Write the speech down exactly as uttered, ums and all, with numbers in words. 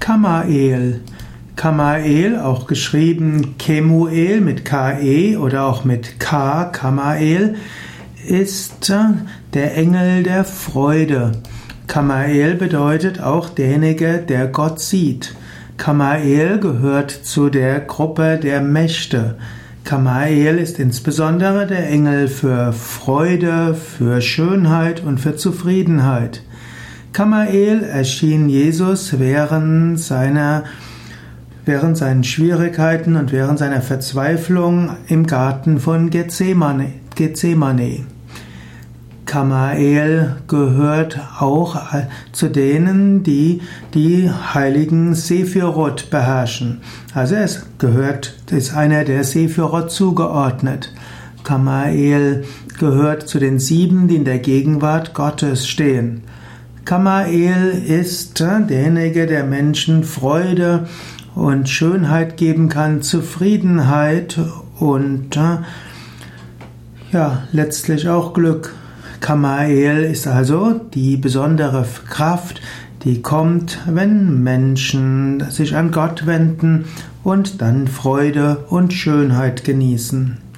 Kamael. Kamael, auch geschrieben Kemuel mit K E oder auch mit K, Kamael, ist der Engel der Freude. Kamael bedeutet auch derjenige, der Gott sieht. Kamael gehört zu der Gruppe der Mächte. Kamael ist insbesondere der Engel für Freude, für Schönheit und für Zufriedenheit. Kamael erschien Jesus während seiner während seinen Schwierigkeiten und während seiner Verzweiflung im Garten von Gethsemane. Gethsemane. Kamael gehört auch zu denen, die die heiligen Sephiroth beherrschen. Also es gehört, ist einer der Sephiroth zugeordnet. Kamael gehört zu den sieben, die in der Gegenwart Gottes stehen. Kamael ist derjenige, der Menschen Freude und Schönheit geben kann, Zufriedenheit und ja, letztlich auch Glück. Kamael ist also die besondere Kraft, die kommt, wenn Menschen sich an Gott wenden und dann Freude und Schönheit genießen.